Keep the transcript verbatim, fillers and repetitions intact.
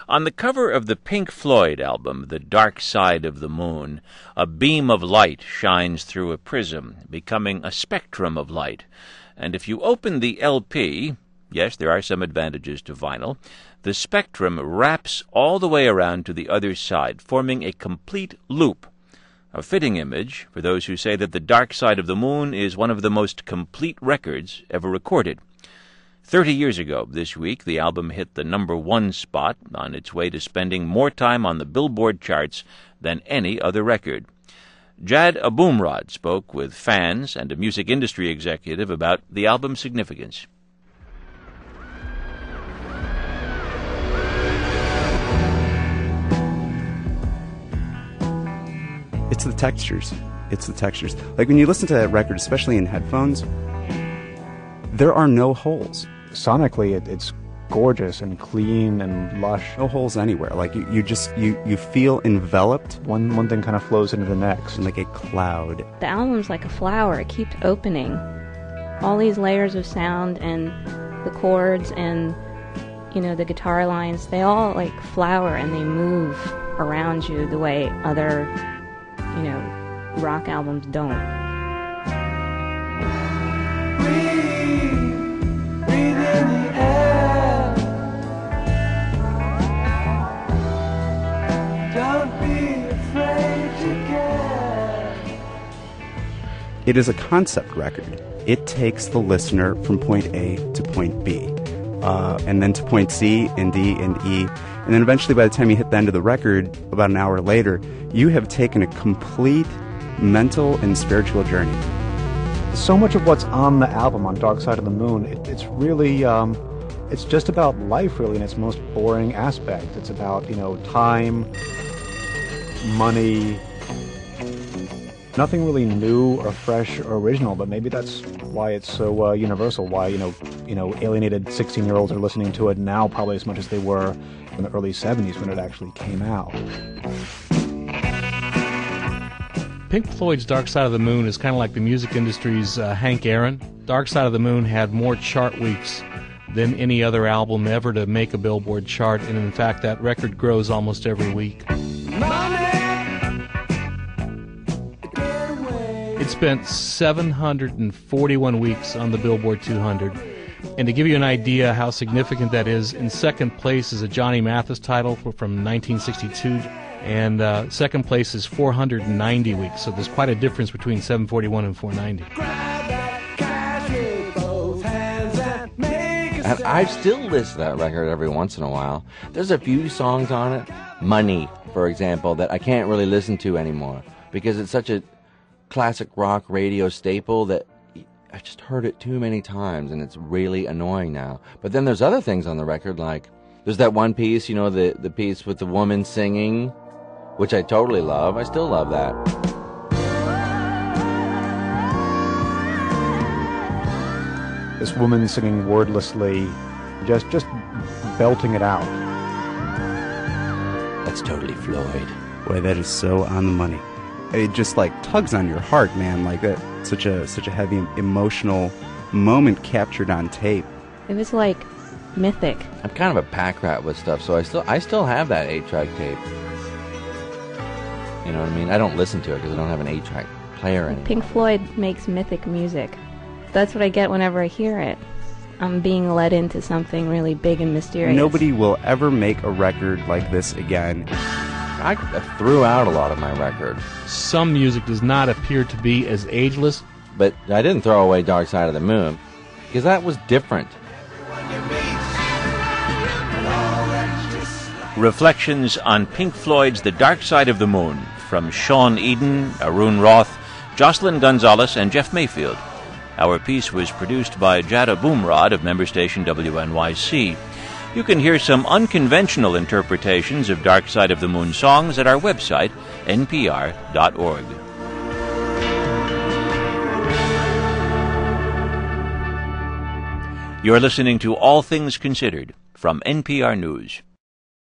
On the cover of the Pink Floyd album, The Dark Side of the Moon, a beam of light shines through a prism, becoming a spectrum of light. And if you open the L P, yes, there are some advantages to vinyl, the spectrum wraps all the way around to the other side, forming a complete loop. A fitting image for those who say that The Dark Side of the Moon is one of the most complete records ever recorded. Thirty years ago this week, the album hit the number one spot, on its way to spending more time on the Billboard charts than any other record. Jad Abumrad spoke with fans and a music industry executive about the album's significance. It's the textures. It's the textures. Like when you listen to that record, especially in headphones, there are no holes. Sonically, it, it's gorgeous and clean and lush. No holes anywhere. Like you, you just you, you feel enveloped. One one thing kind of flows into the next, like a cloud. The album's like a flower. It keeps opening. All these layers of sound and the chords and you know the guitar lines, they all like flower and they move around you the way other you know rock albums don't. It is a concept record. It takes the listener from point A to point B, uh, and then to point C and D and E, and then eventually by the time you hit the end of the record, about an hour later, you have taken a complete mental and spiritual journey. So much of what's on the album, on Dark Side of the Moon, it, it's really, um, it's just about life, really, in its most boring aspect. It's about, you know, time, money, nothing really new or fresh or original, but maybe that's why it's so uh, universal, why, you know, you know, alienated sixteen-year-olds are listening to it now probably as much as they were in the early seventies when it actually came out. Pink Floyd's Dark Side of the Moon is kind of like the music industry's uh, Hank Aaron. Dark Side of the Moon had more chart weeks than any other album ever to make a Billboard chart, and in fact that record grows almost every week. It spent seven hundred forty-one weeks on the Billboard two hundred. And to give you an idea how significant that is, in second place is a Johnny Mathis title from nineteen sixty-two, and uh, second place is four hundred ninety weeks. So there's quite a difference between seven forty-one and four ninety. And I still listen to that record every once in a while. There's a few songs on it, Money, for example, that I can't really listen to anymore because it's such a classic rock radio staple that I've just heard it too many times and it's really annoying now. But then there's other things on the record, like there's that one piece, you know, the, the piece with the woman singing, which I totally love. I still love that. This woman singing wordlessly, just just belting it out. That's totally Floyd. Boy, that is so on the money. It just like tugs on your heart, man. Like that, such a such a heavy emotional moment captured on tape. It was like mythic. I'm kind of a pack rat with stuff, so I still I still have that eight-track tape. You know what I mean? I don't listen to it because I don't have an eight-track player anymore. Pink Floyd makes mythic music. That's what I get whenever I hear it. I'm being led into something really big and mysterious. Nobody will ever make a record like this again. I threw out a lot of my records. Some music does not appear to be as ageless. But I didn't throw away Dark Side of the Moon, because that was different. Reflections on Pink Floyd's The Dark Side of the Moon from Sean Eden, Arun Roth, Jocelyn Gonzalez, and Jeff Mayfield. Our piece was produced by Jad Abumrad of member station W N Y C. You can hear some unconventional interpretations of Dark Side of the Moon songs at our website, N P R dot org. You're listening to All Things Considered from N P R News.